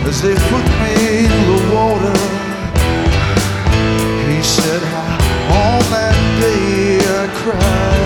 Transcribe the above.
as they put me in the water. He said how on that day I cried.